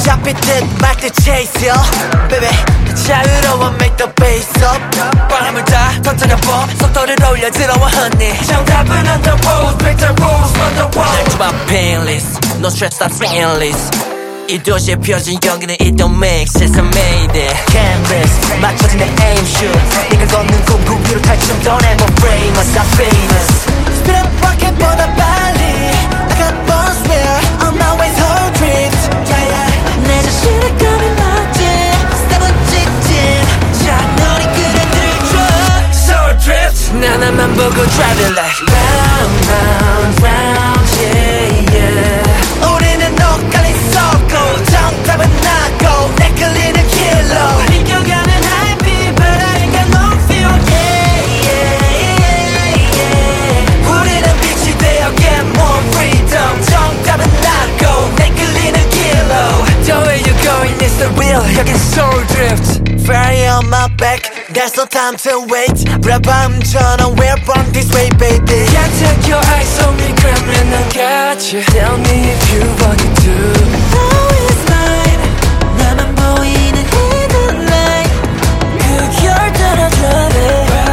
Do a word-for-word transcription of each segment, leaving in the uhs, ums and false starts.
잡히듯 말듯 chase ya baby 자유로워 make the bass up 바람을 다 터뜨려봐 속도를 올려 들어와 honey 정답은 on the road break the rules on the wall 날 좀 painless no stress that's painless 이 도시의 표준 여기는 it don't make sense I made it canvas 맞춰진 내 aim shoot 네가 걷는 꿈 그 위로 탈춤 Don't ever frame us I'm famous Speed up rocket보다 빨리 I got bones where on my way so drift yeah yeah 내 자신을 감히 막지 step on 직진 자 너리 그래 들줘 So drift 난 나만 보고 drive it like round round round yeah yeah 우리는 엇갈린 circle 정답은 나고 내 끌리는 길로 비껴가는 high beat but I ain't got no feel yeah yeah yeah 우리는 빛이 되어 get more freedom 정답은 나고 내 끌리는 길로 The way you're going is the real 여긴 soul drift Fire on my back There's no time to wait 불안밤처럼 we're born this way baby Can't take your eyes on me 그러면 난 got you Tell me if you want it to Now it's mine 나만 보이는 hidden light 그 결 따라 drive it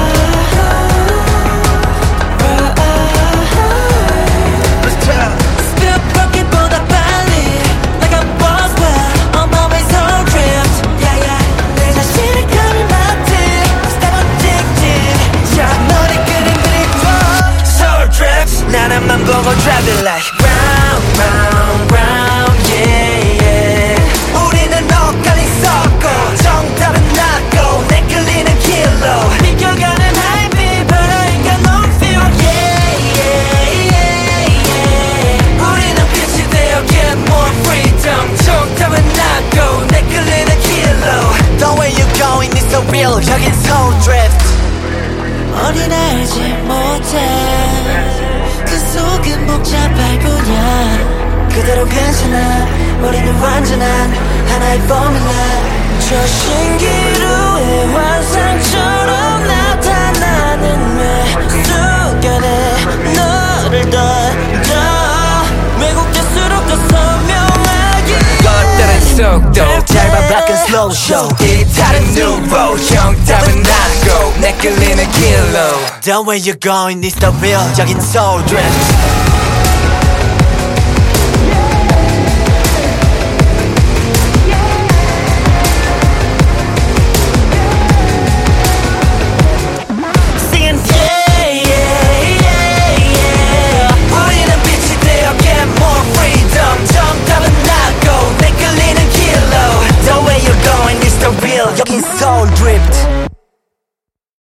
Let's try Speed up rocket보다 빨리 Like a boss well on my way so drift Yeah yeah 내 자신을 감히 막지 Step on 직진 자 너를 끄는 그리워 So drift 나만 보고 drive it like round round round yeah yeah 우리는 엇갈린 circle 정답은 나고 내 끌리는 길로 비껴가는 high beat but I ain't got no feel yeah yeah yeah yeah 우리는 빛이 되어 get more freedom 정답은 나고 내 끌리는 길로 The way you're going is so real 여긴 soul drift 어린 알지 못해 그 속은 복잡할 뿐이야 그대로 괜찮아 우리는 완전한 하나의 formula 저 신기루의 환상처럼 나타나는 매 순간에 너를 던져 왜곡될수록 더 선명하게 것들은 속도 짧아 black and slow show 이 다른 new road 정답은 나고 내 끌리는 길로 The way you're going is the real 여긴 soul drift